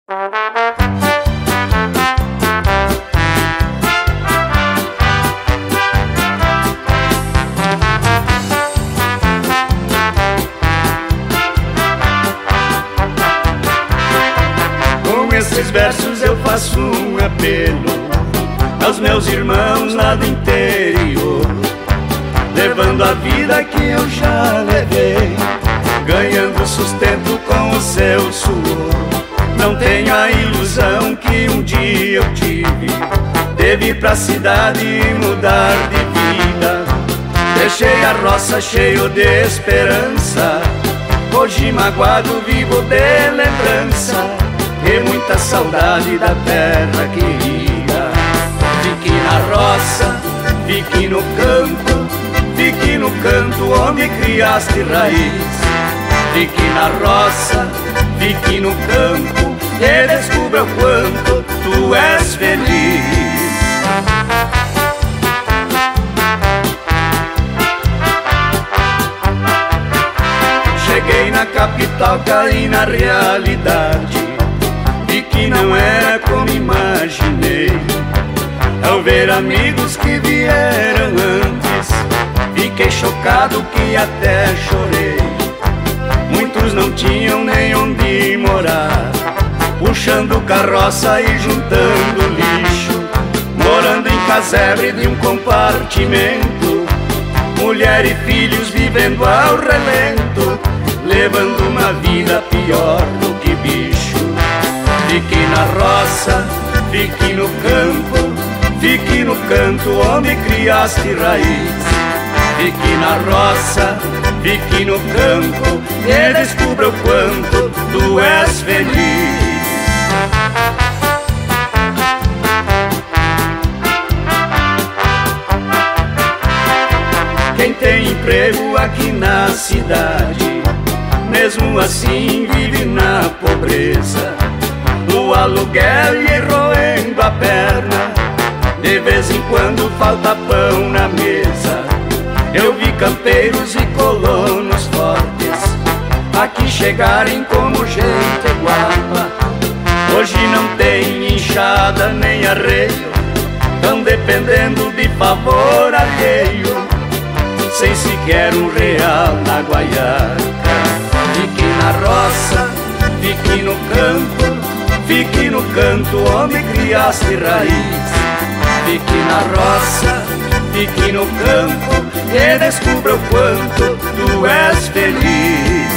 Com esses versos eu faço um apelo aos meus irmãos lá do interior, levando a vida que eu já levei, ganhando sustento com o seu suor. Não tenho a ilusão que um dia eu tive, devo ir pra cidade e mudar de vida. Deixei a roça cheio de esperança, hoje magoado vivo de lembrança e muita saudade da terra querida. Fique na roça, fique no campo, fique no canto onde criaste raiz. Fique na roça, fique no campo e descubra o quanto tu és feliz. Cheguei na capital, caí na realidade, vi que não era como imaginei. Ao ver amigos que vieram antes, fiquei chocado que até chorei. Muitos não tinham nem onde morar, puxando carroça e juntando lixo, morando em casebre de um compartimento, mulher e filhos vivendo ao relento, levando uma vida pior do que bicho. Fique na roça, fique no campo, fique no canto onde criaste raiz. Fique na roça, fique no campo e descubra o quanto tu és feliz. Quem tem emprego aqui na cidade, mesmo assim vive na pobreza, no aluguel e roendo a perna, de vez em quando falta pão na mesa. Eu vi campeiros e colonos fortes aqui chegarem como gente guapa. Hoje não tem enxada nem arreio, tão dependendo de favor alheio, sem sequer um real na guaiaca. Fique na roça, fique no campo, fique no canto onde criaste raiz. Fique na roça, fique no campo e descubra o quanto tu és feliz.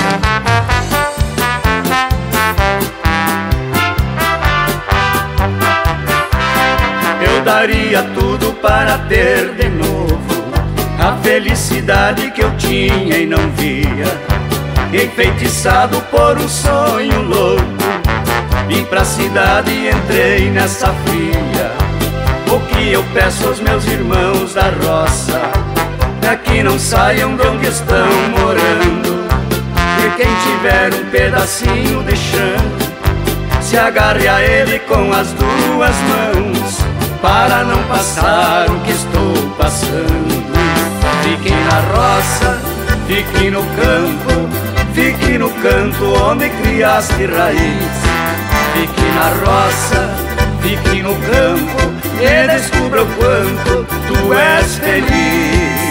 Eu daria tudo para ter de novo a felicidade que eu tinha e não via, enfeitiçado por um sonho louco. Vim pra cidade e entrei nessa fria. O que eu peço aos meus irmãos da roça é que não saiam de onde estão morando, e quem tiver um pedacinho de chão, se agarre a ele com as duas mãos, para não passar o que estou passando. Fique na roça, fique no campo, fique no canto onde criaste raiz. Fique na roça, fique no campo e descubra o quanto tu és feliz.